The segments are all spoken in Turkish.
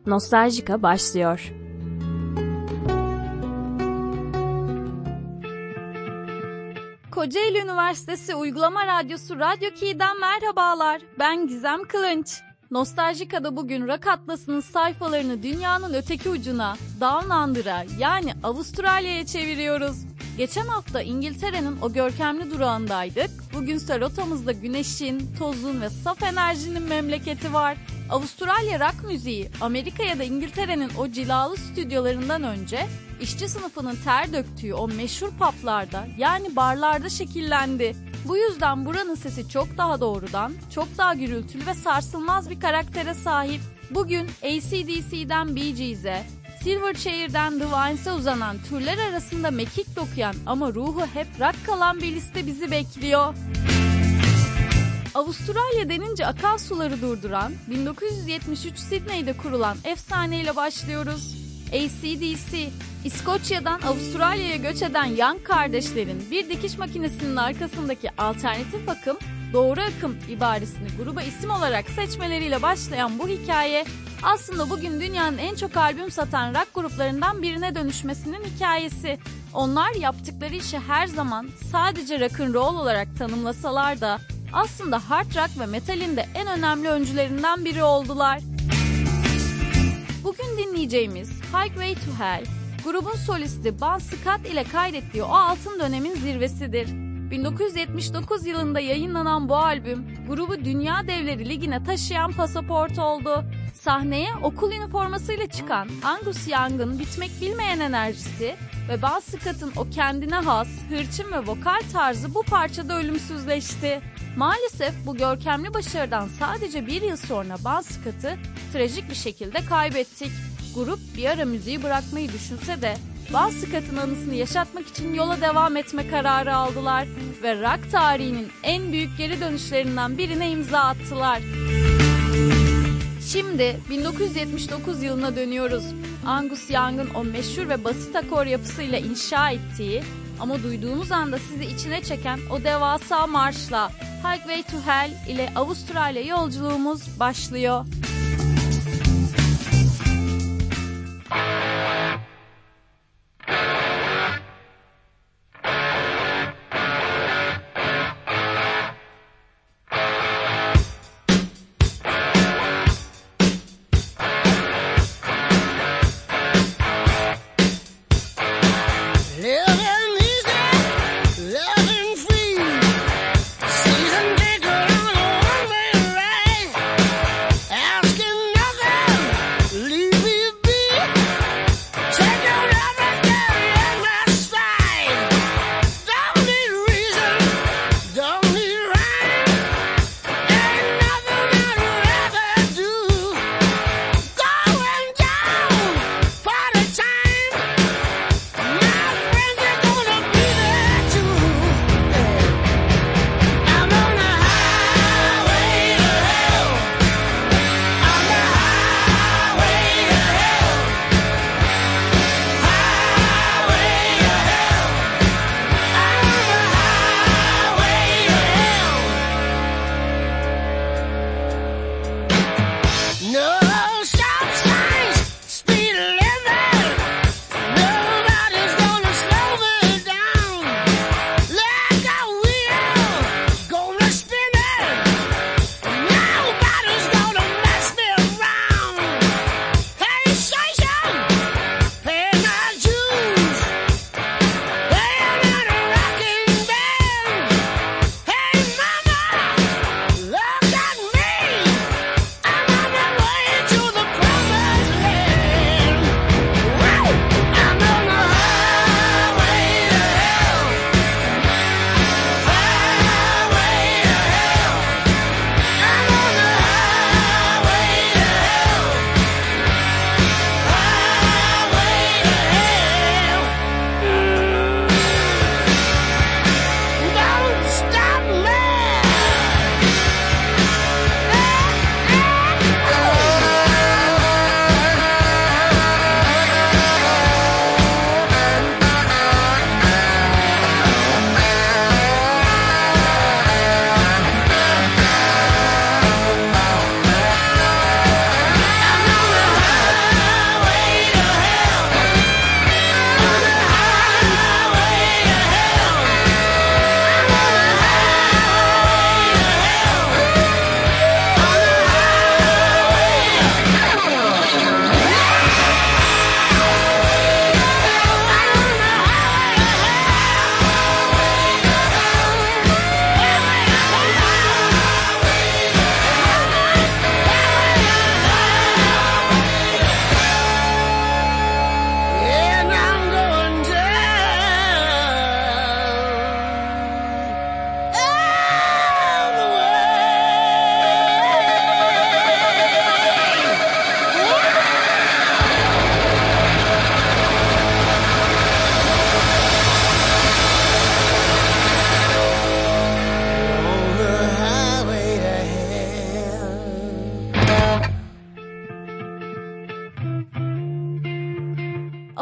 Nostaljika başlıyor. Kocaeli Üniversitesi Uygulama Radyosu Radyo Key'den merhabalar. Ben Gizem Kılınç. Nostaljika'da bugün Rock Atlas'ın sayfalarını dünyanın öteki ucuna, Down Under'a yani Avustralya'ya çeviriyoruz. Geçen hafta İngiltere'nin o görkemli durağındaydık. Bugünse rotamızda güneşin, tozun ve saf enerjinin memleketi var. Avustralya rock müziği, Amerika ya da İngiltere'nin o cilalı stüdyolarından önce işçi sınıfının ter döktüğü o meşhur publarda yani barlarda şekillendi. Bu yüzden buranın sesi çok daha doğrudan, çok daha gürültülü ve sarsılmaz bir karaktere sahip. Bugün AC/DC'den Bee Gees'e, Silverchair'den The Wines'e uzanan türler arasında mekik dokuyan ama ruhu hep rock kalan bir liste bizi bekliyor. Avustralya denince akan suları durduran, 1973 Sydney'de kurulan efsaneyle başlıyoruz. AC/DC, İskoçya'dan Avustralya'ya göç eden Young kardeşlerin bir dikiş makinesinin arkasındaki alternatif akım, doğru akım ibaresini gruba isim olarak seçmeleriyle başlayan bu hikaye, aslında bugün dünyanın en çok albüm satan rock gruplarından birine dönüşmesinin hikayesi. Onlar yaptıkları işi her zaman sadece rock'n'roll olarak tanımlasalar da aslında hard rock ve metalin de en önemli öncülerinden biri oldular. Bugün dinleyeceğimiz Highway to Hell, grubun solisti Bon Scott ile kaydettiği o altın dönemin zirvesidir. 1979 yılında yayınlanan bu albüm, grubu Dünya Devleri Ligi'ne taşıyan pasaport oldu. Sahneye okul üniformasıyla çıkan Angus Young'ın bitmek bilmeyen enerjisi ve Bon Scott'ın o kendine has, hırçın ve vokal tarzı bu parçada ölümsüzleşti. Maalesef bu görkemli başarıdan sadece bir yıl sonra Bon Scott'ı trajik bir şekilde kaybettik. Grup bir ara müziği bırakmayı düşünse de Bon Scott'ın anısını yaşatmak için yola devam etme kararı aldılar ve rock tarihinin en büyük geri dönüşlerinden birine imza attılar. Şimdi 1979 yılına dönüyoruz. Angus Young'ın o meşhur ve basit akor yapısıyla inşa ettiği ama duyduğunuz anda sizi içine çeken o devasa marşla Highway to Hell ile Avustralya yolculuğumuz başlıyor. Out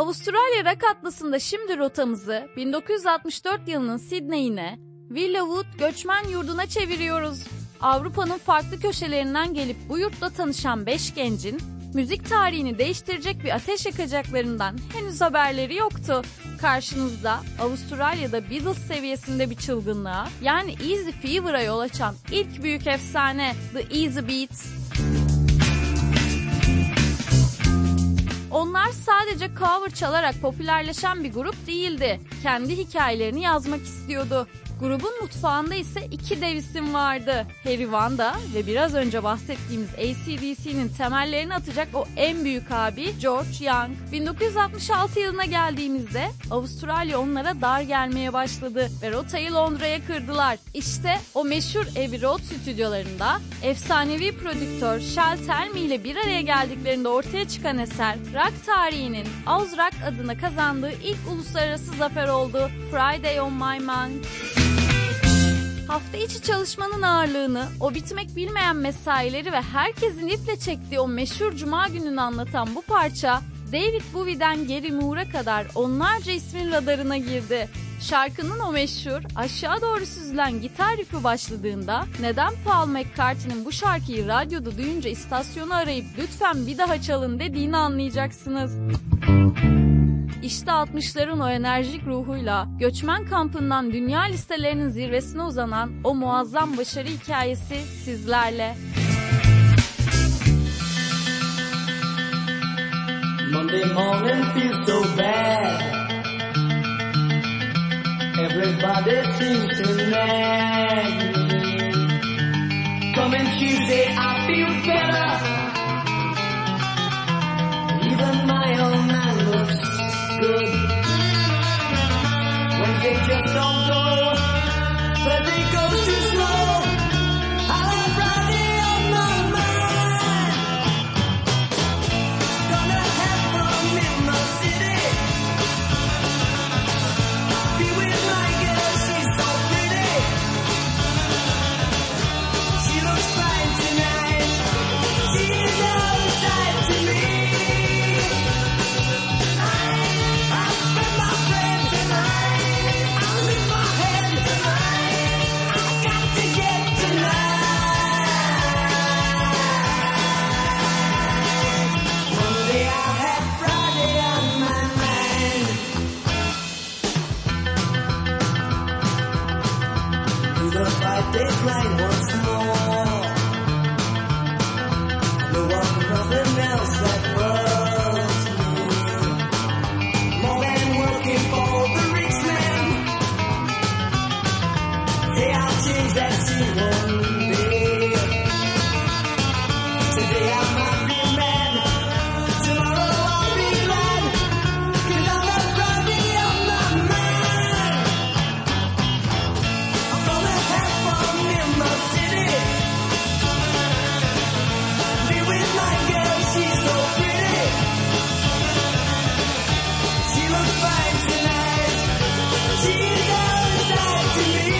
Avustralya Rock Atlası'nda şimdi rotamızı 1964 yılının Sydney'ine, Villawood göçmen yurduna çeviriyoruz. Avrupa'nın farklı köşelerinden gelip bu yurtla tanışan 5 gencin müzik tarihini değiştirecek bir ateş yakacaklarından henüz haberleri yoktu. Karşınızda Avustralya'da Beatles seviyesinde bir çılgınlığa, yani Easy Fever'a yol açan ilk büyük efsane The Easy Beats. Onlar sadece cover çalarak popülerleşen bir grup değildi. Kendi hikayelerini yazmak istiyordu. Grubun mutfağında ise 2 dev isim vardı. Harry Vanda ve biraz önce bahsettiğimiz AC/DC'nin temellerini atacak o en büyük abi George Young. 1966 yılına geldiğimizde Avustralya onlara dar gelmeye başladı ve rotayı Londra'ya kırdılar. İşte o meşhur Abbey Road stüdyolarında efsanevi prodüktör Shel Talmy ile bir araya geldiklerinde ortaya çıkan eser, rock tarihinin Oz Rock adına kazandığı ilk uluslararası zafer oldu. Friday on My Mind. Hafta içi çalışmanın ağırlığını, o bitmek bilmeyen mesaileri ve herkesin iple çektiği o meşhur cuma gününü anlatan bu parça, David Bowie'den Gary Moore'a kadar onlarca ismin radarına girdi. Şarkının o meşhur aşağı doğru süzülen gitar riff'i başladığında neden Paul McCartney'nin bu şarkıyı radyoda duyunca istasyonu arayıp lütfen bir daha çalın dediğini anlayacaksınız. İşte 60'ların o enerjik ruhuyla göçmen kampından dünya listelerinin zirvesine uzanan o muazzam başarı hikayesi sizlerle. Monday morning feels so bad. Everybody seems to nag me. Coming Tuesday I feel better. Even my old man looks good. Wednesday just don't go. Thursday goes too slow. I have Friday on my mind. Gonna have fun in the city. Be with my girl, she's so pretty. She looks fine tonight. She's outside to me. Decline once more. No one, nothing else that worries me more than working for the rich man. Hey, I'll change that scene one day. Today I might be mad, tomorrow I'll be glad, 'cause I'm not Friday on my mind. I'm gonna have fun in the city. Be with my girl, she's so pretty. She looks fine tonight. She's outside to me.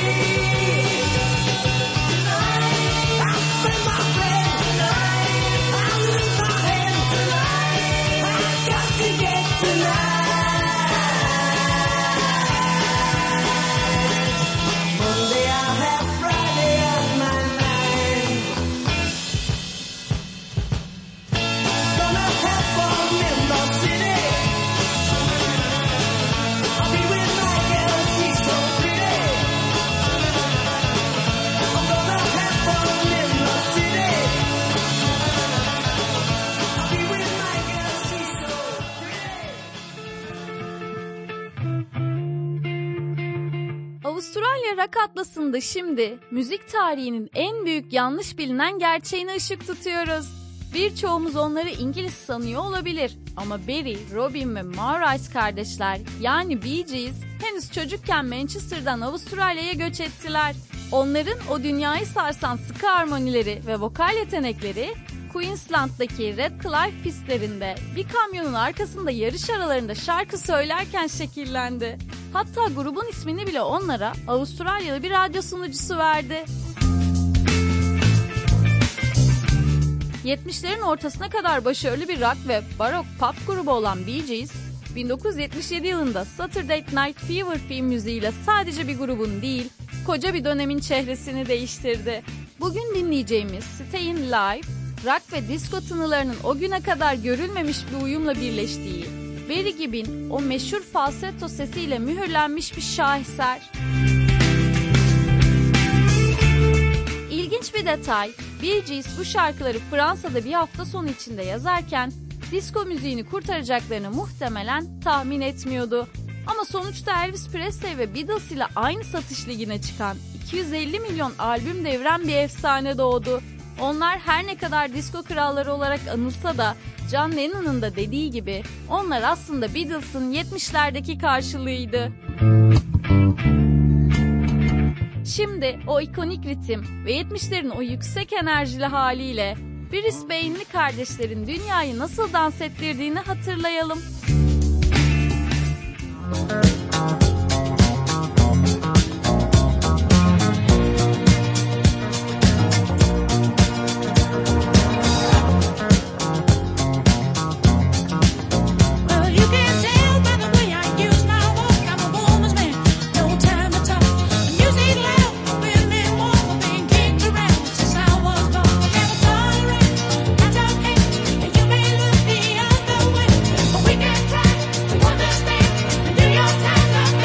I spend my friend tonight. I lose my head tonight. I got to get tonight. Monday I'll have Friday on my mind. Gonna have fun in the city. I'll be with my girl, she's so pretty. I'm gonna have fun in the city. I'll be with my girl, she's so pretty. Avustralya Rock Atlası'nda şimdi müzik tarihinin en büyük yanlış bilinen gerçeğine ışık tutuyoruz. Birçoğumuz onları İngiliz sanıyor olabilir ama Barry, Robin ve Maurice kardeşler yani Bee Gees henüz çocukken Manchester'dan Avustralya'ya göç ettiler. Onların o dünyayı sarsan sıkı harmonileri ve vokal yetenekleri Queensland'daki Red Cliff pistlerinde bir kamyonun arkasında yarış aralarında şarkı söylerken şekillendi. Hatta grubun ismini bile onlara Avustralyalı bir radyo sunucusu verdi. 70'lerin ortasına kadar başarılı bir rock ve barok pop grubu olan Bee Gees, 1977 yılında Saturday Night Fever film müziğiyle sadece bir grubun değil, koca bir dönemin çehresini değiştirdi. Bugün dinleyeceğimiz Stayin' Alive, rock ve disco tınılarının o güne kadar görülmemiş bir uyumla birleştiği, Barry Gibb'in o meşhur falsetto sesiyle mühürlenmiş bir şaheser. İlginç bir detay, Bee Gees bu şarkıları Fransa'da bir hafta sonu içinde yazarken, disco müziğini kurtaracaklarını muhtemelen tahmin etmiyordu. Ama sonuçta Elvis Presley ve Beatles ile aynı satış ligine çıkan 250 milyon albüm deviren bir efsane doğdu. Onlar her ne kadar disco kralları olarak anılsa da John Lennon'un da dediği gibi onlar aslında Beatles'ın 70'lerdeki karşılığıydı. Şimdi o ikonik ritim ve 70'lerin o yüksek enerjili haliyle Brisbane'li kardeşlerin dünyayı nasıl dans ettirdiğini hatırlayalım. We can try to understand and do your time.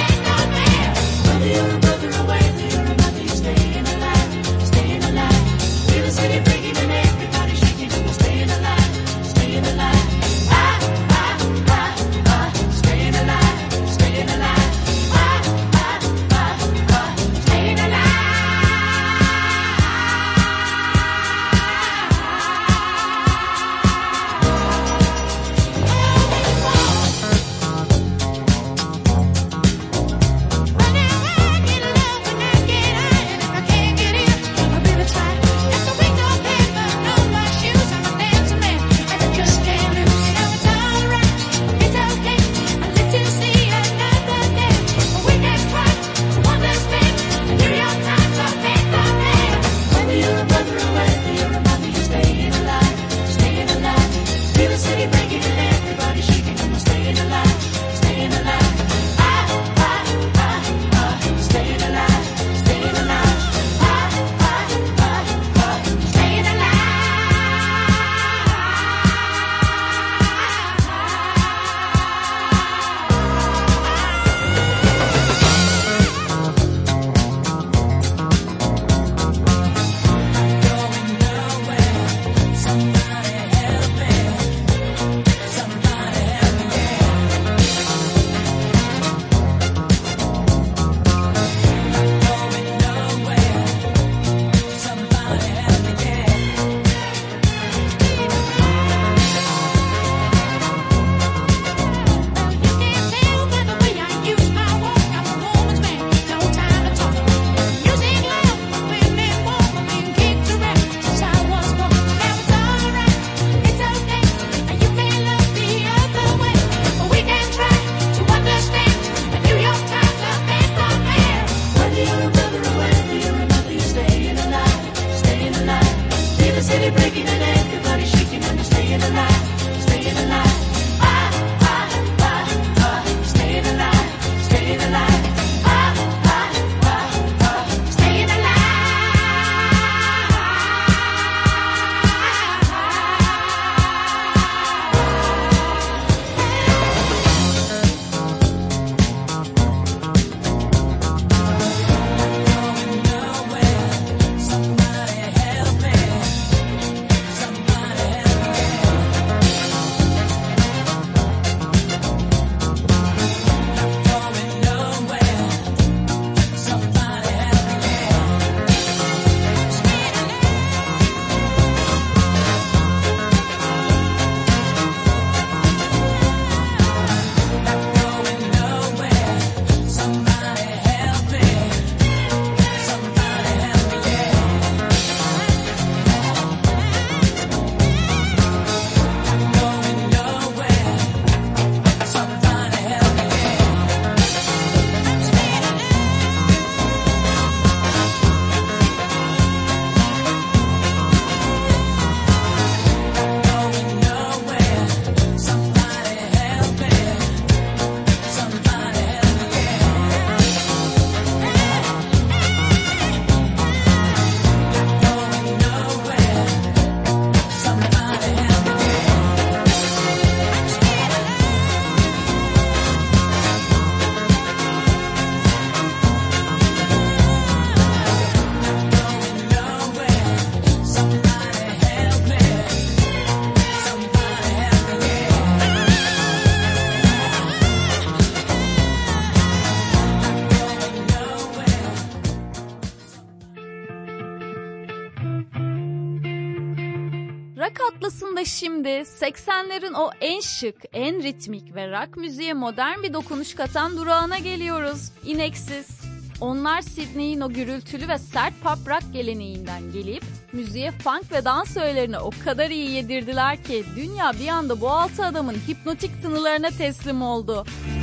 Atlas'ında şimdi 80'lerin o en şık, en ritmik ve rock müziğe modern bir dokunuş katan durağına geliyoruz. İneksiz. Onlar Sydney'in o gürültülü ve sert pop rock geleneğinden gelip müziğe funk ve dans öğelerini o kadar iyi yedirdiler ki dünya bir anda bu 6 adamın hipnotik tınılarına teslim oldu.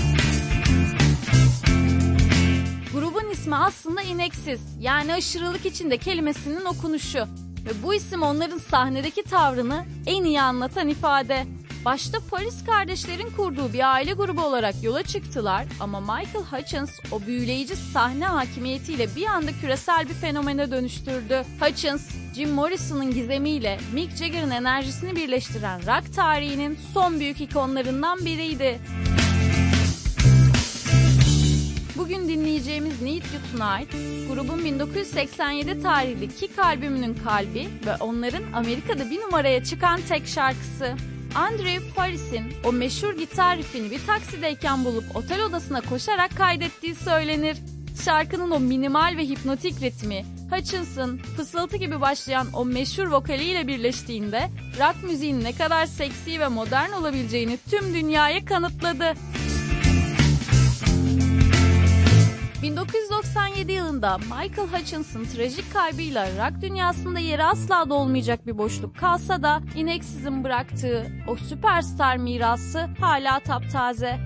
Grubun ismi aslında İneksiz, yani aşırılık içinde kelimesinin okunuşu. Ve bu isim onların sahnedeki tavrını en iyi anlatan ifade. Başta Paris kardeşlerin kurduğu bir aile grubu olarak yola çıktılar ama Michael Hutchence o büyüleyici sahne hakimiyetiyle bir anda küresel bir fenomene dönüştürdü. Hutchence, Jim Morrison'ın gizemiyle Mick Jagger'ın enerjisini birleştiren rock tarihinin son büyük ikonlarından biriydi. Bugün dinleyeceğimiz Need You Tonight, grubun 1987 tarihli Kick albümünün kalbi ve onların Amerika'da bir numaraya çıkan tek şarkısı. Andre Paris'in o meşhur gitar riffini bir taksideyken bulup otel odasına koşarak kaydettiği söylenir. Şarkının o minimal ve hipnotik ritmi, Hutchence'ın fısıltı gibi başlayan o meşhur vokaliyle birleştiğinde rock müziğin ne kadar seksi ve modern olabileceğini tüm dünyaya kanıtladı. 1997 yılında Michael Hutchence'ın trajik kaybıyla rock dünyasında yeri asla dolmayacak bir boşluk kalsa da İneksiz'in bıraktığı o süperstar mirası hala taptaze.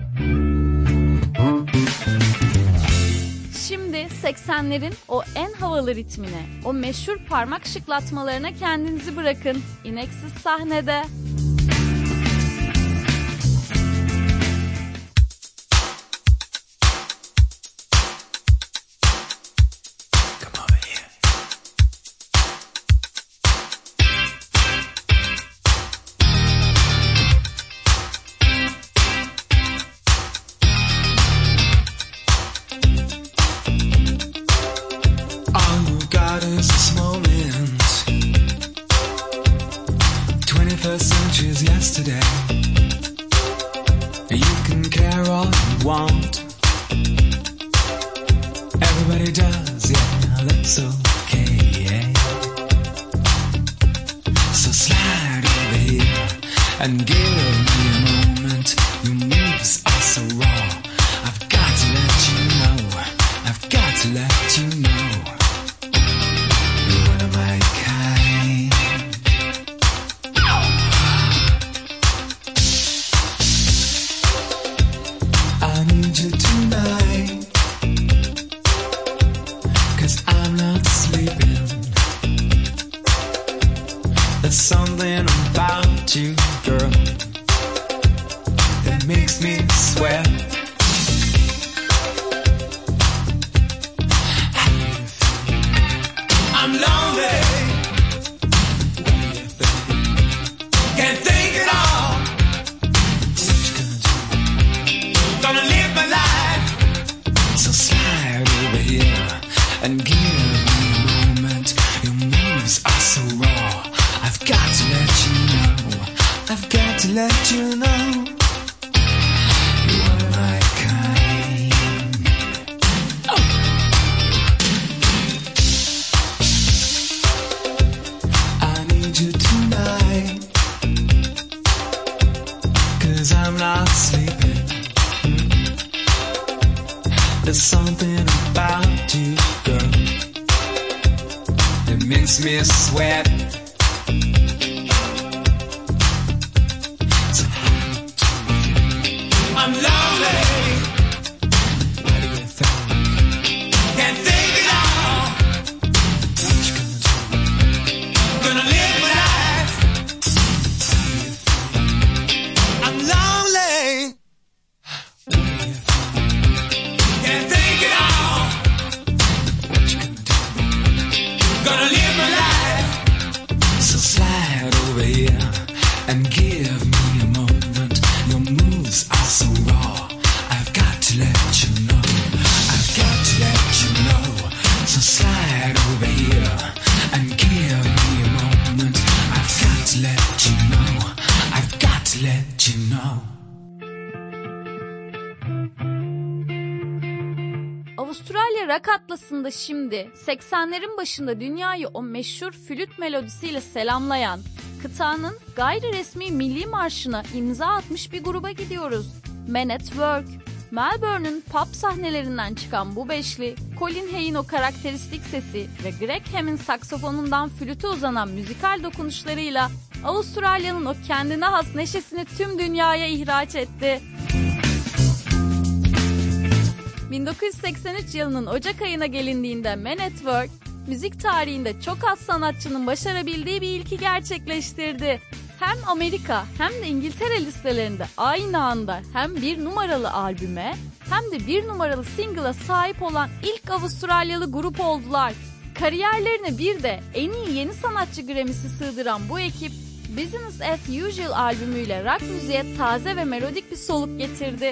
Şimdi 80'lerin o en havalı ritmine, o meşhur parmak şıklatmalarına kendinizi bırakın. İneksiz sahnede. Yesterday, you can care all you want. Everybody does, yeah, that's okay. Yeah. So slide over here and give me a moment. Your moves are so raw. I've got to let you know. I've got to let you know. You're one of my kind. I need you tonight, 'cause I'm not sleeping. There's something about you, girl, that makes me sweat. I'm lonely. What do you think? Can't think at all. What you gonna do? Gonna live my life. So slide over here and give me a moment. Your moves are so raw. I've got to let you know. I've got to let you know. You are my kind. Oh. I need you tonight, 'cause I'm not sleeping. There's something about you, girl, that makes me sweat. So I'm lonely. What do you think? Can't think at all. What you gonna do? Gonna live my life. I'm lonely. What do you think? Can't think at all. What you gonna do? Gonna live my life. So slide over here and give me a moment. Your moves are so raw. I've got to let you know. I've got to let you know. So slide over here and give me a moment. I've got to let you know. I've got to let you know. Avustralya rock atlasında şimdi 80'lerin başında dünyayı o meşhur flüt melodisiyle selamlayan kıtanın gayri resmi milli marşına imza atmış bir gruba gidiyoruz. Men at Work. Melbourne'ün pub sahnelerinden çıkan bu beşli, Colin Hay'in o karakteristik sesi ve Greg Ham'in saksafonundan flüte uzanan müzikal dokunuşlarıyla Avustralya'nın o kendine has neşesini tüm dünyaya ihraç etti. 1983 yılının Ocak ayına gelindiğinde Men at Work, müzik tarihinde çok az sanatçının başarabildiği bir ilki gerçekleştirdi. Hem Amerika hem de İngiltere listelerinde aynı anda hem bir numaralı albüme hem de bir numaralı single'a sahip olan ilk Avustralyalı grup oldular. Kariyerlerine bir de en iyi yeni sanatçı Grammy'si sığdıran bu ekip, Business as Usual albümüyle rock müziğe taze ve melodik bir soluk getirdi.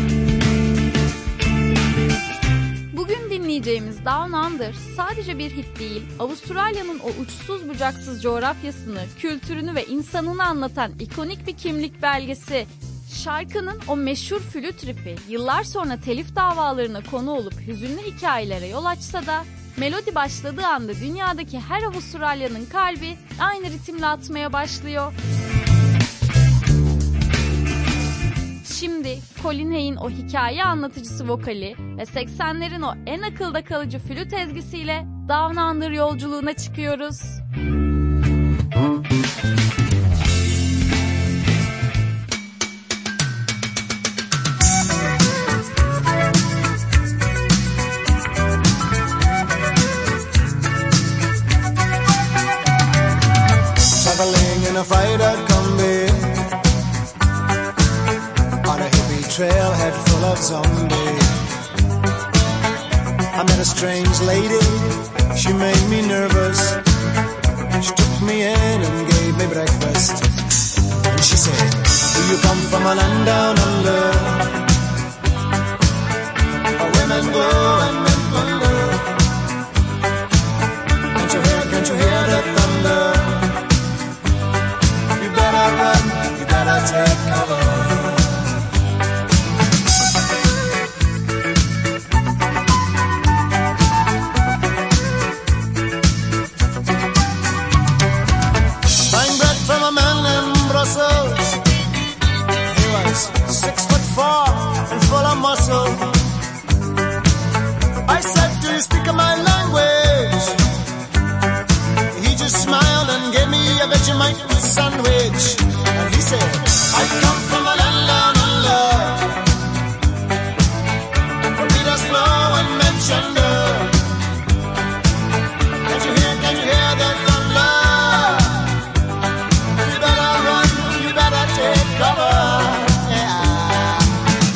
Bugün dinleyeceğimiz Down Under sadece bir hit değil, Avustralya'nın o uçsuz bucaksız coğrafyasını, kültürünü ve insanını anlatan ikonik bir kimlik belgesi. Şarkının o meşhur flüt rifi yıllar sonra telif davalarına konu olup hüzünlü hikayelere yol açsa da, melodi başladığı anda dünyadaki her Avustralyanın kalbi aynı ritimle atmaya başlıyor. Şimdi Colin Hay'in o hikaye anlatıcısı vokali ve 80'lerin o en akılda kalıcı flüt ezgisiyle Down Under yolculuğuna çıkıyoruz. Traveling in a freighter combi on a hippie trailhead full of zombies. I met a strange lady, she made me nervous. She took me in and gave me breakfast. And she said, do you come from a land down under, where women go and men wonder? Can't you hear the thunder? You better run, you better take cover. He was 6'4" and full of muscle. I said, do you speak my language? He just smiled and gave me a Vegemite sandwich. And he said, I come from a land down under, from Peter's Flow and Manchester. Can you hear the thunder? You better run, you better take cover. Yeah.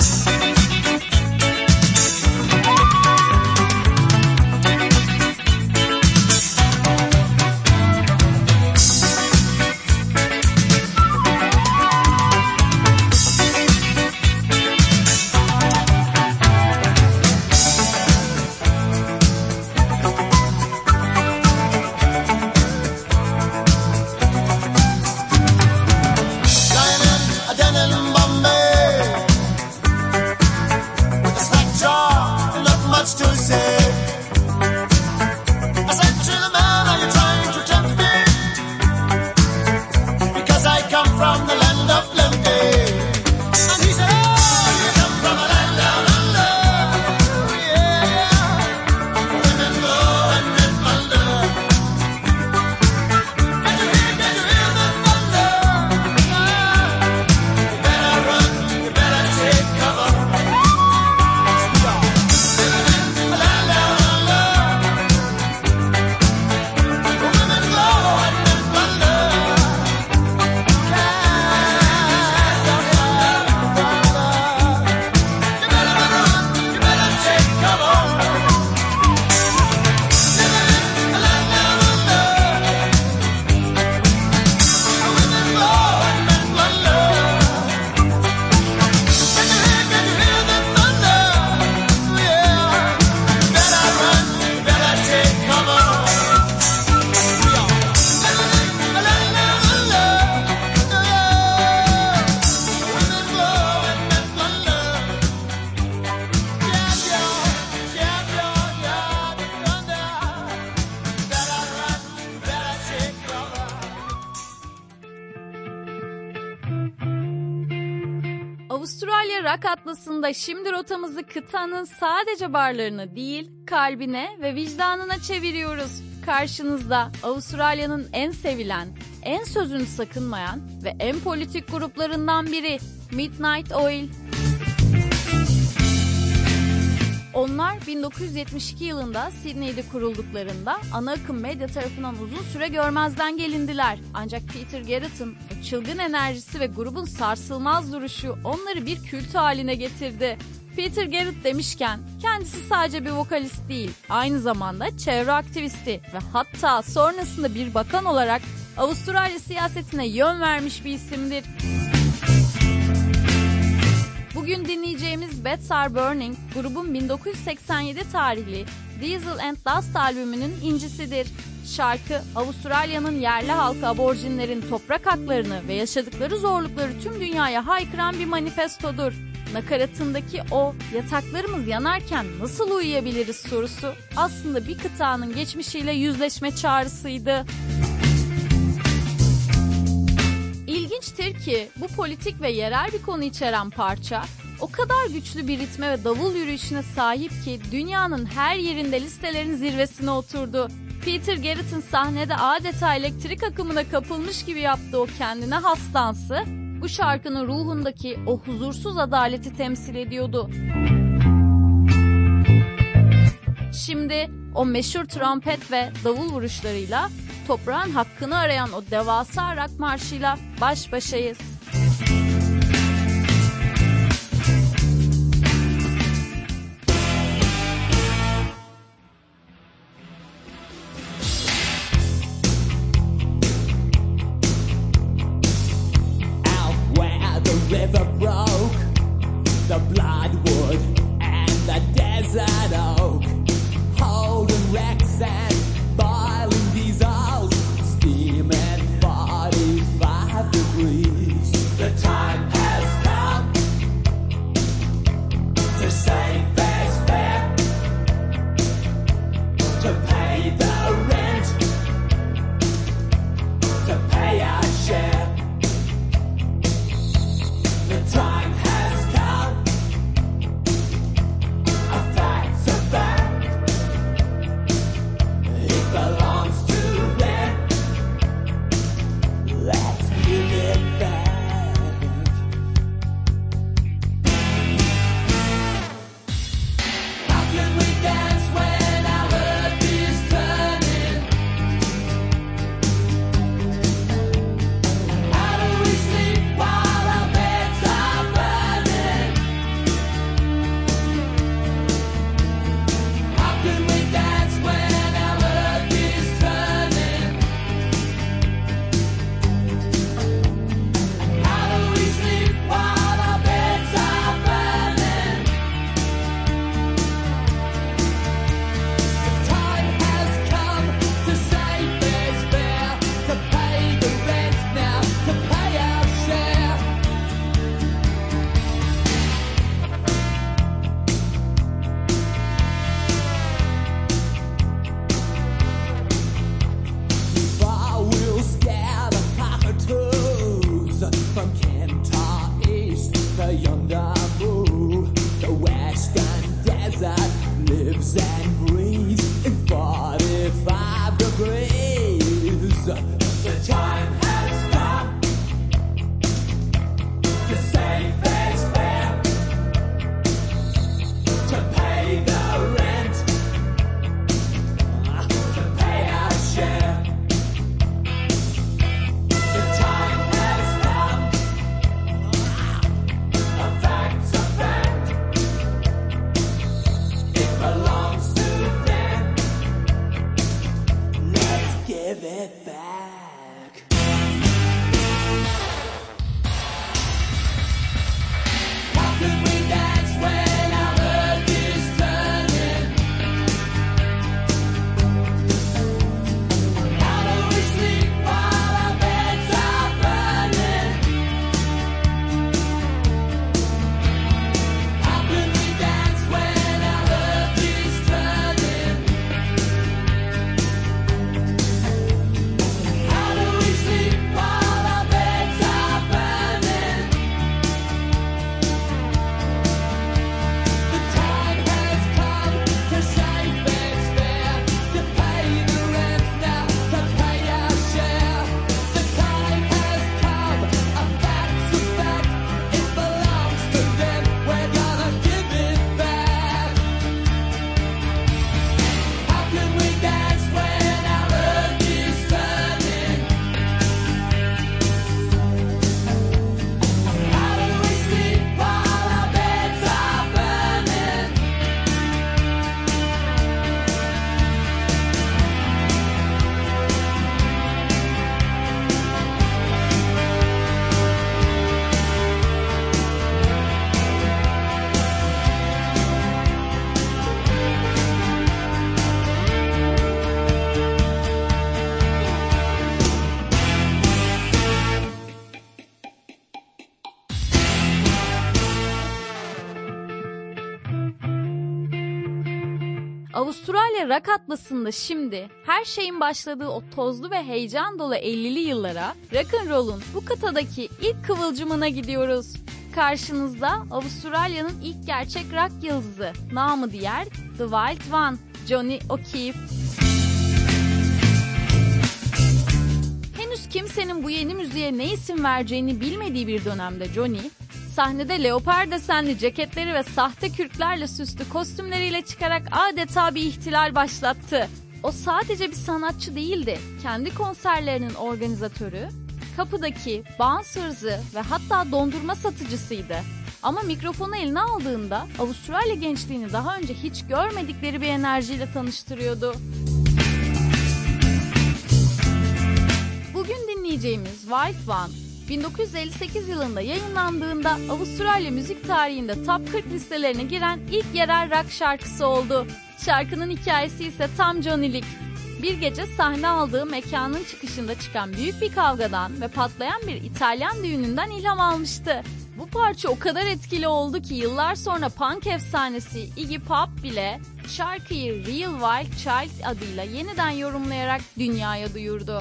Avustralya Rock Atlası'nda şimdi rotamızı kıtanın sadece barlarına değil, kalbine ve vicdanına çeviriyoruz. Karşınızda Avustralya'nın en sevilen, en sözünü sakınmayan ve en politik gruplarından biri Midnight Oil. Onlar 1972 yılında Sydney'de kurulduklarında ana akım medya tarafından uzun süre görmezden gelindiler. Ancak Peter Garrett'ın o çılgın enerjisi ve grubun sarsılmaz duruşu onları bir kült haline getirdi. Peter Garrett demişken kendisi sadece bir vokalist değil, aynı zamanda çevre aktivisti ve hatta sonrasında bir bakan olarak Avustralya siyasetine yön vermiş bir isimdir. Bugün dinleyeceğimiz Beds Are Burning, grubun 1987 tarihli Diesel and Dust albümünün incisidir. Şarkı, Avustralya'nın yerli halkı aborjinlerin toprak haklarını ve yaşadıkları zorlukları tüm dünyaya haykıran bir manifestodur. Nakaratındaki o yataklarımız yanarken nasıl uyuyabiliriz sorusu aslında bir kıtanın geçmişiyle yüzleşme çağrısıydı. İlginçtir ki bu politik ve yerel bir konu içeren parça o kadar güçlü bir ritme ve davul yürüyüşüne sahip ki dünyanın her yerinde listelerin zirvesine oturdu. Peter Garrett'ın sahnede adeta elektrik akımına kapılmış gibi yaptığı o kendine has dansı bu şarkının ruhundaki o huzursuz adaleti temsil ediyordu. Şimdi o meşhur trompet ve davul vuruşlarıyla toprağın hakkını arayan o devasa rock marşıyla baş başayız. Out where the river broke, the bloodwood and the desert oak, holding wrecks and boiling diesels, steaming 45 degrees. The time has come to save fair's fair, to pay the rent, to pay our share. The time has come, a fact's a fact. It belongs to them. Let's give it back. How can we dance when our earth is turning? How do we sleep while our beds are burning? How can we dance when our earth is turning? How do we sleep while our beds are burning? The time has come to save fair's fair, to pay the rent now, to pay our share. Far we'll scare the cockatoos from Kentar East, the yonder move. The western desert lives and breathes in 45 degrees. The time has come to save fair's fair, to pay the rent, to pay our share. The time has come, a fact's a fact. It belongs to Avustralya rock atlasında şimdi her şeyin başladığı o tozlu ve heyecan dolu 50'li yıllara rock'n'roll'un bu kıtadaki ilk kıvılcımına gidiyoruz. Karşınızda Avustralya'nın ilk gerçek rock yıldızı, namı diğer The Wild One, Johnny O'Keefe. Henüz kimsenin bu yeni müziğe ne isim vereceğini bilmediği bir dönemde Johnny, sahnede leopar desenli ceketleri ve sahte kürklerle süslü kostümleriyle çıkarak adeta bir ihtilal başlattı. O sadece bir sanatçı değildi, kendi konserlerinin organizatörü, kapıdaki bouncers ve hatta dondurma satıcısıydı. Ama mikrofonu eline aldığında Avustralya gençliğini daha önce hiç görmedikleri bir enerjiyle tanıştırıyordu. Bugün dinleyeceğimiz Wild One, 1958 yılında yayınlandığında Avustralya müzik tarihinde Top 40 listelerine giren ilk yerel rock şarkısı oldu. Şarkının hikayesi ise tam Johnny'lik. Bir gece sahne aldığı mekanın çıkışında çıkan büyük bir kavgadan ve patlayan bir İtalyan düğününden ilham almıştı. Bu parça o kadar etkili oldu ki yıllar sonra punk efsanesi Iggy Pop bile şarkıyı Real Wild Child adıyla yeniden yorumlayarak dünyaya duyurdu.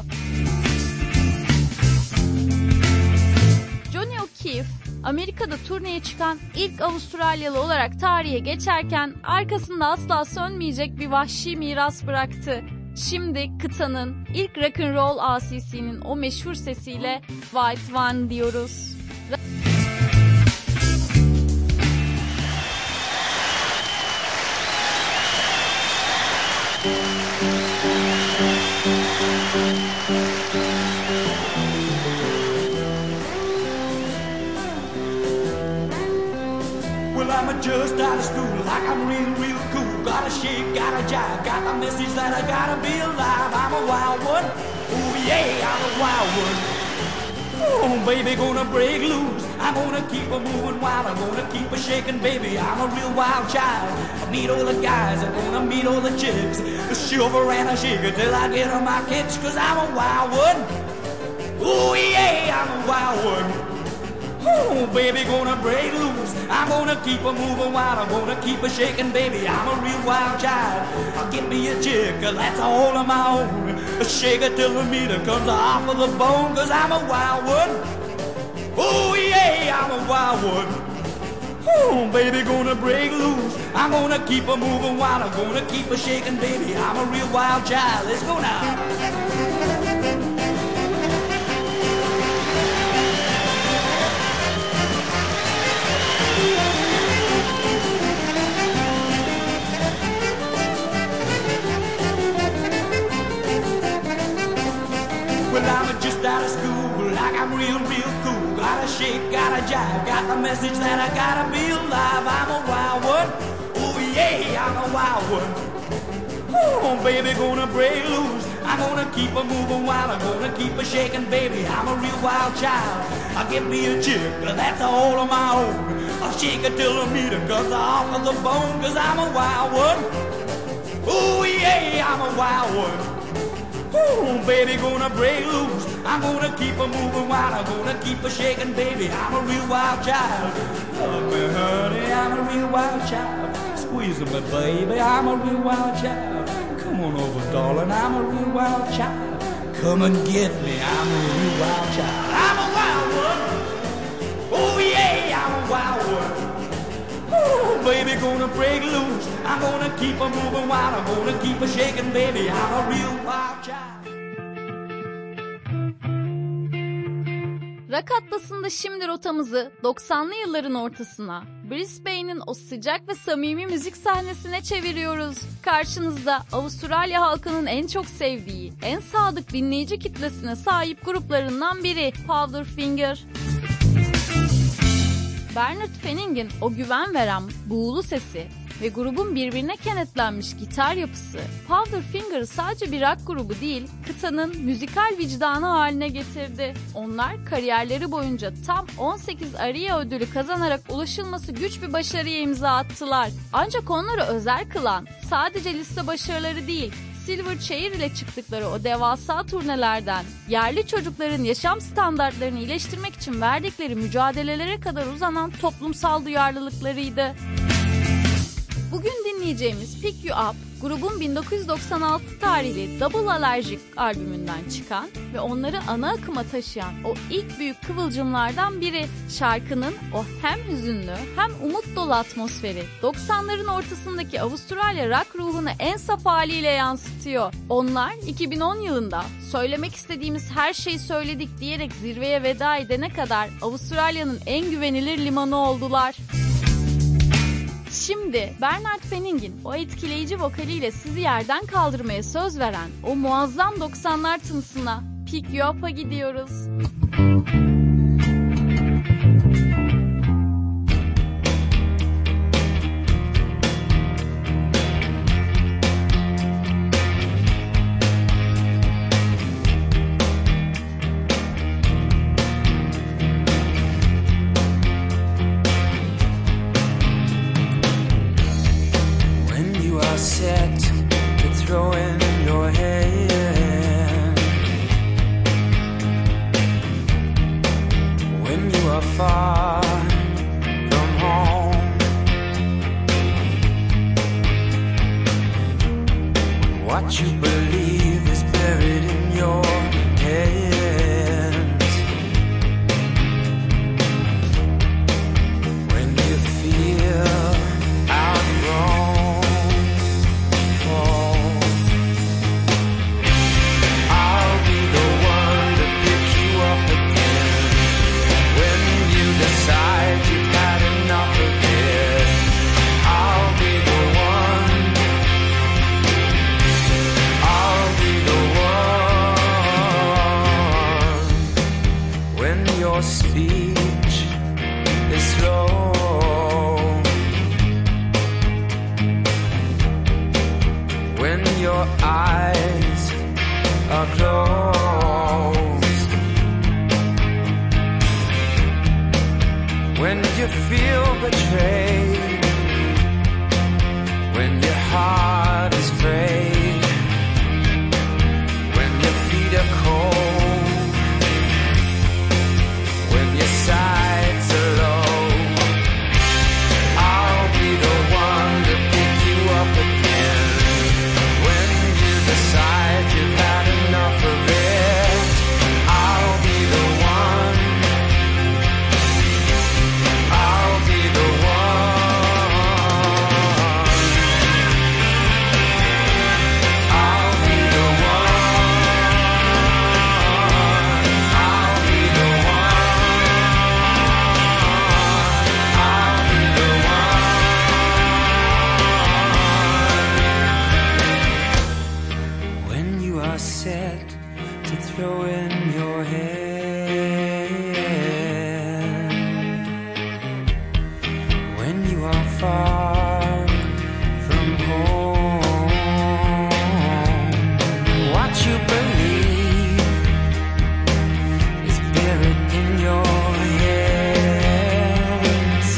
Johnny O'Keefe, Amerika'da turneye çıkan ilk Avustralyalı olarak tarihe geçerken arkasında asla sönmeyecek bir vahşi miras bıraktı. Şimdi kıtanın ilk rock'n'roll asisinin o meşhur sesiyle Wild One diyoruz. Well, I'm just out of school, like I'm real cool. Gotta shake, gotta jive, got the message that I gotta be alive. I'm a wild one, oh yeah, I'm a wild one. Oh, baby, gonna break loose. I'm gonna keep a moving wild, I'm gonna keep a shaking, baby. I'm a real wild child. I meet all the guys, I'm gonna meet all the chicks. A shiver and a shake till I get on my kicks, cause I'm a wild one. Oh yeah, I'm a wild one. Oh, baby, gonna break loose. I'm gonna keep a moving wild. I'm gonna keep a shaking, baby. I'm a real wild child. I'll get me a chick, that's all of my own. Shake it till the meter comes off of the bone, cause I'm a wild one. Oh, yeah, I'm a wild one. Oh, baby, gonna break loose. I'm gonna keep a moving wild. I'm gonna keep a shaking, baby. I'm a real wild child. Let's go now. Well, I'm just out of school, like I'm real cool. Gotta shake, gotta jive, got the message that I gotta be alive. I'm a wild one, oh yeah, I'm a wild one. Oh, baby, gonna break loose. I'm gonna keep a moving wild, I'm gonna keep a shaking, baby. I'm a real wild child. I'll get me a chick, that's all of my own. I'll shake it till the meter comes off of the bone, cause I'm a wild one. Oh yeah, I'm a wild one. Oh, baby, gonna break loose. I'm gonna keep a moving wild. I'm gonna keep a shaking, baby. I'm a real wild child. Love me, honey, I'm a real wild child. Squeeze me, baby, I'm a real wild child. Come on over, darling, I'm a real wild child. Come and get me, I'm a real wild child. I'm a wild one. Oh, yeah, I'm a wild one. Oh, baby, gonna break loose. I'm gonna keep a moving wild. I'm gonna keep a shaking, baby. I'm a real wild child. Rock atlasında şimdi rotamızı 90'lı yılların ortasına, Brisbane'in o sıcak ve samimi müzik sahnesine çeviriyoruz. Karşınızda Avustralya halkının en çok sevdiği, en sadık dinleyici kitlesine sahip gruplarından biri Powderfinger. Bernard Fanning'in o güven veren buğulu sesi ve grubun birbirine kenetlenmiş gitar yapısı Powderfinger'ı sadece bir rock grubu değil, kıtanın müzikal vicdanı haline getirdi. Onlar kariyerleri boyunca tam 18 ARIA ödülü kazanarak ulaşılması güç bir başarıya imza attılar. Ancak onları özel kılan sadece liste başarıları değil, Silver Chair ile çıktıkları o devasa turnelerden, yerli çocukların yaşam standartlarını iyileştirmek için verdikleri mücadelelere kadar uzanan toplumsal duyarlılıklarıydı. Bugün dinleyeceğimiz Pick You Up, Grubun 1996 tarihli Double Allergic albümünden çıkan ve onları ana akıma taşıyan o ilk büyük kıvılcımlardan biri. Şarkının o hem hüzünlü hem umut dolu atmosferi 90'ların ortasındaki Avustralya rock ruhunu en saf haliyle yansıtıyor. Onlar 2010 yılında söylemek istediğimiz her şeyi söyledik diyerek zirveye veda edene kadar Avustralya'nın en güvenilir limanı oldular. Şimdi Bernard Fenning'in o etkileyici vokaliyle sizi yerden kaldırmaya söz veren o muazzam 90'lar tınısına Pick You Up'a gidiyoruz. Set to throw in your hand when you are far from home. What you believe is buried in your hands. When you feel outgrown, your speech is slow, when your eyes are closed, when you feel betrayed, when your heart is frayed, when your feet are cold, sides are low, I'll be the one to pick you up again. When you decide you've had enough of it, I'll be the one, I'll be the one, I'll be the one, I'll be the one. Set to throw in your hand when you are far from home. What you believe is buried in your hands.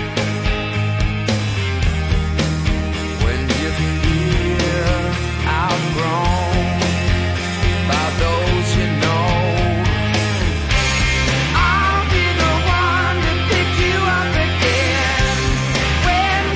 When you feel outgrown by those you know, I'll be the one to pick you up again. When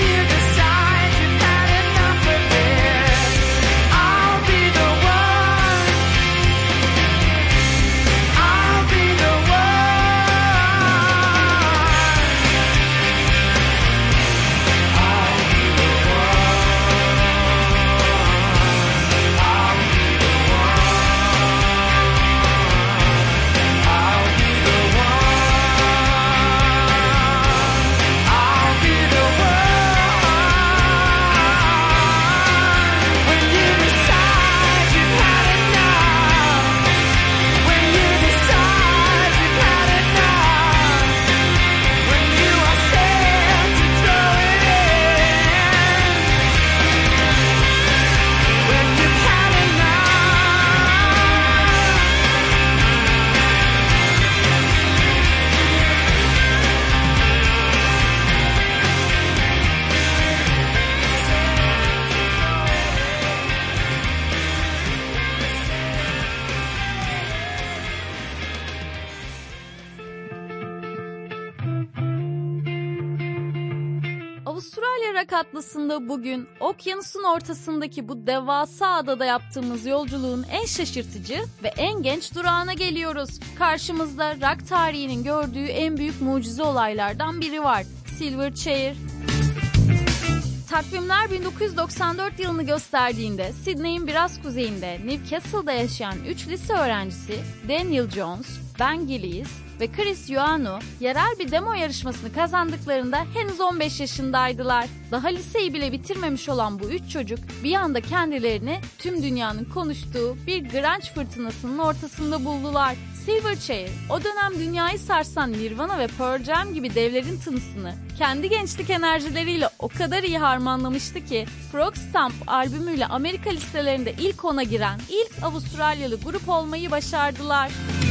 Avustralya Rock Atlası'nda bugün okyanusun ortasındaki bu devasa adada yaptığımız yolculuğun en şaşırtıcı ve en genç durağına geliyoruz. Karşımızda rock tarihinin gördüğü en büyük mucize olaylardan biri var. Silverchair. Takvimler 1994 yılını gösterdiğinde Sydney'in biraz kuzeyinde Newcastle'da yaşayan 3 lise öğrencisi Daniel Jones, Ben Gillies ve Chris Ioannou yerel bir demo yarışmasını kazandıklarında henüz 15 yaşındaydılar. Daha liseyi bile bitirmemiş olan bu 3 çocuk bir anda kendilerini tüm dünyanın konuştuğu bir grunge fırtınasının ortasında buldular. Silverchair, o dönem dünyayı sarsan Nirvana ve Pearl Jam gibi devlerin tınısını kendi gençlik enerjileriyle o kadar iyi harmanlamıştı ki Frog Stomp albümüyle Amerika listelerinde ilk 10'a giren ilk Avustralyalı grup olmayı başardılar.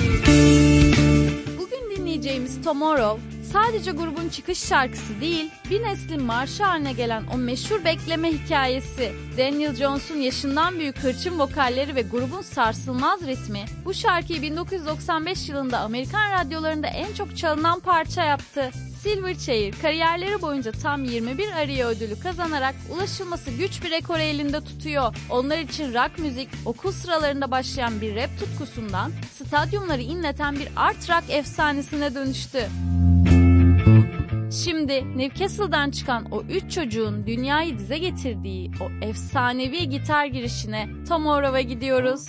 Bugün dinleyeceğimiz Tomorrow sadece grubun çıkış şarkısı değil, bir neslin marşı haline gelen o meşhur bekleme hikayesi. Daniel Jones'un yaşından büyük hırçın vokalleri ve grubun sarsılmaz ritmi bu şarkıyı 1995 yılında Amerikan radyolarında en çok çalınan parça yaptı. Silverchair kariyerleri boyunca tam 21 ARIA ödülü kazanarak ulaşılması güç bir rekoru elinde tutuyor. Onlar için rock müzik okul sıralarında başlayan bir rap tutkusundan stadyumları inleten bir art rock efsanesine dönüştü. Şimdi Newcastle'dan çıkan o 3 çocuğun dünyayı dize getirdiği o efsanevi gitar girişine Tomorrow'a gidiyoruz.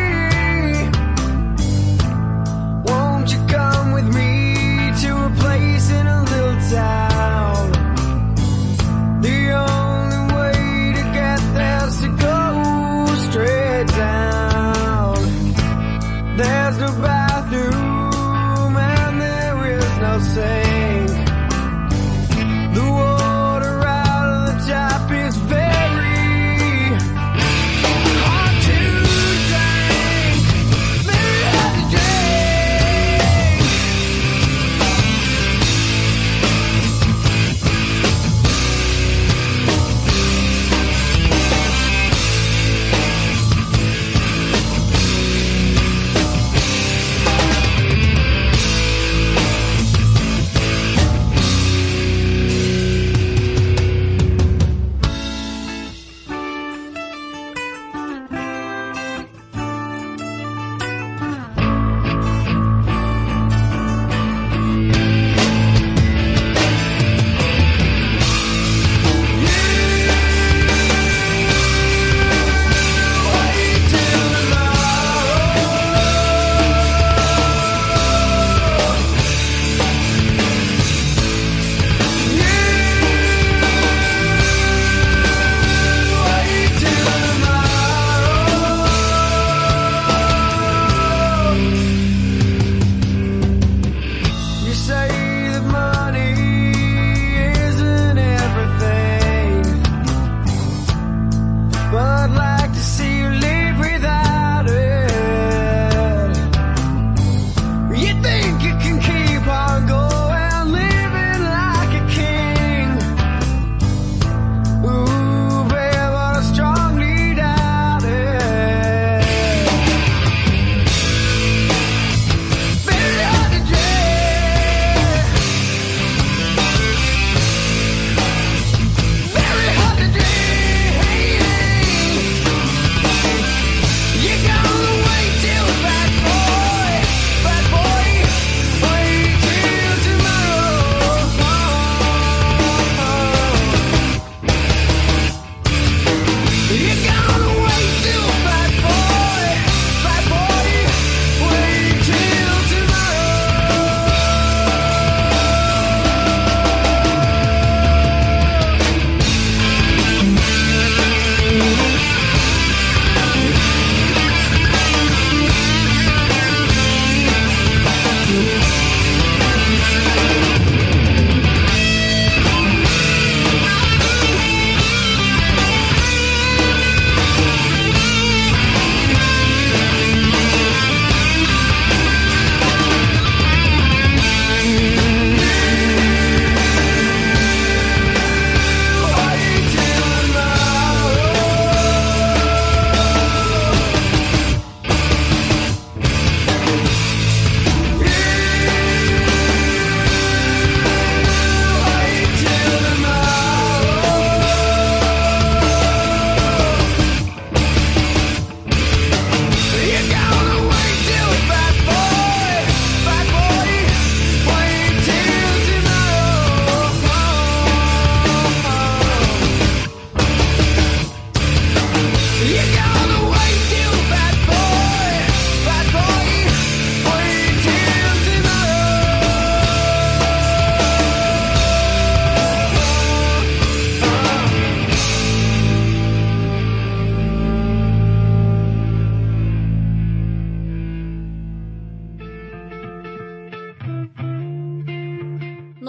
Place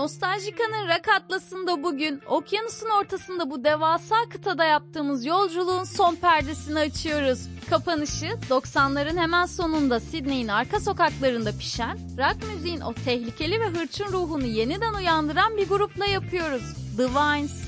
Nostaljika'nın Rock Atlası'nda bugün okyanusun ortasında bu devasa kıtada yaptığımız yolculuğun son perdesini açıyoruz. Kapanışı 90'ların hemen sonunda Sydney'in arka sokaklarında pişen, rock müziğin o tehlikeli ve hırçın ruhunu yeniden uyandıran bir grupla yapıyoruz. The Vines.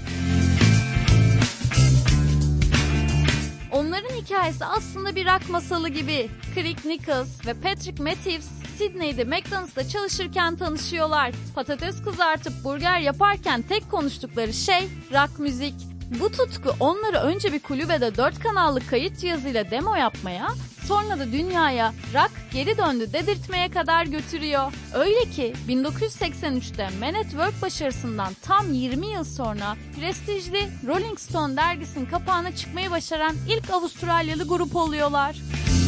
Onların hikayesi aslında bir rock masalı gibi. Craig Nichols ve Patrick Matthews Sydney'de McDonald's'ta çalışırken tanışıyorlar. Patates kızartıp burger yaparken tek konuştukları şey rock müzik. Bu tutku onları önce bir kulübede 4 kanallı kayıt cihazıyla demo yapmaya, sonra da dünyaya rock geri döndü dedirtmeye kadar götürüyor. Öyle ki 1983'te Man at Work başarısından tam 20 yıl sonra prestijli Rolling Stone dergisinin kapağına çıkmayı başaran ilk Avustralyalı grup oluyorlar.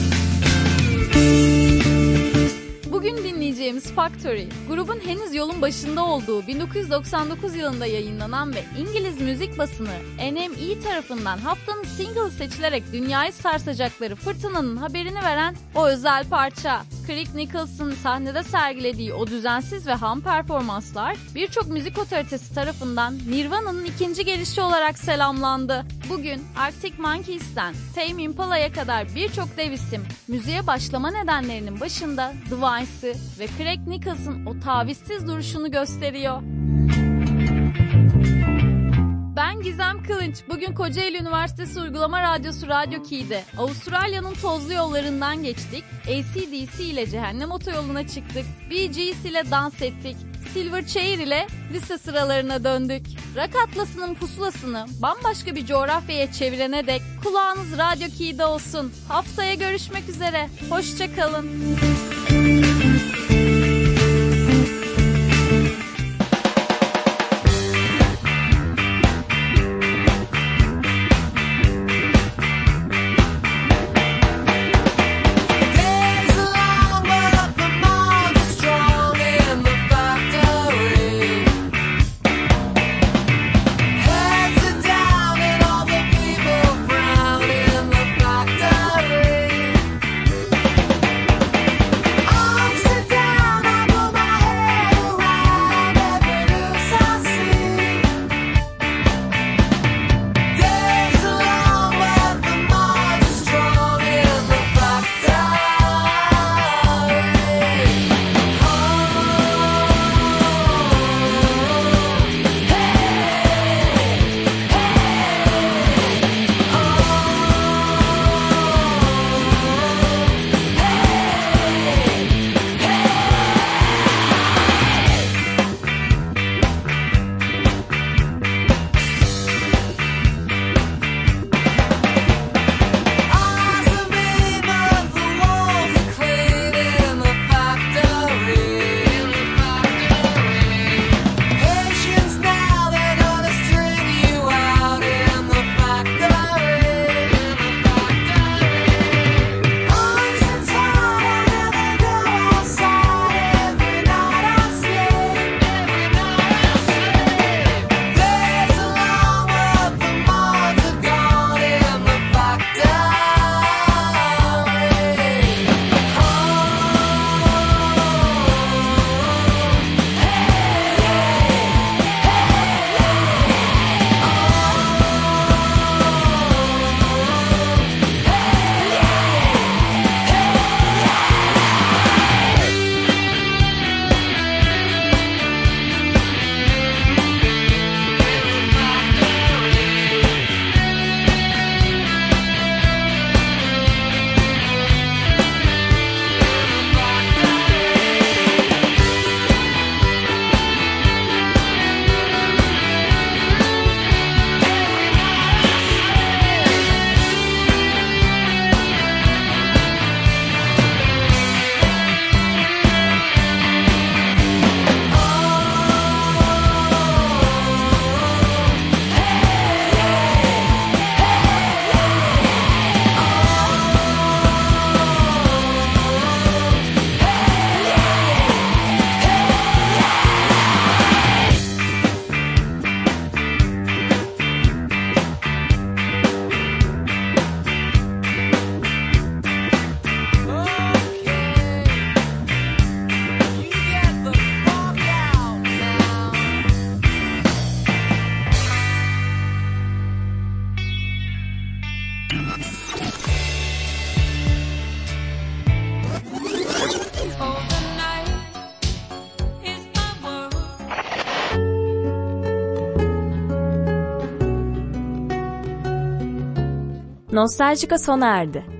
Bugün dinleyeceğimiz Factory, grubun henüz yolun başında olduğu 1999 yılında yayınlanan ve İngiliz müzik basını NME tarafından haftanın single seçilerek dünyayı sarsacakları fırtınanın haberini veren o özel parça. Craig Nichols'ın sahnede sergilediği o düzensiz ve ham performanslar birçok müzik otoritesi tarafından Nirvana'nın ikinci gelişi olarak selamlandı. Bugün Arctic Monkeys'ten Tame Impala'ya kadar birçok dev isim müziğe başlama nedenlerinin başında The Vines'ı ve Craig Nichols'ın o tavizsiz duruşunu gösteriyor. Ben Gizem Kılınç. Bugün Kocaeli Üniversitesi Uygulama Radyosu Radyo Key'de Avustralya'nın tozlu yollarından geçtik. AC/DC ile Cehennem Otoyolu'na çıktık. Bee Gees ile dans ettik. Silverchair ile lise sıralarına döndük. Rock Atlası'nın pusulasını bambaşka bir coğrafyaya çevirene dek kulağınız Radyo Key'de olsun. Haftaya görüşmek üzere. Hoşça kalın. Nostaljika sona erdi.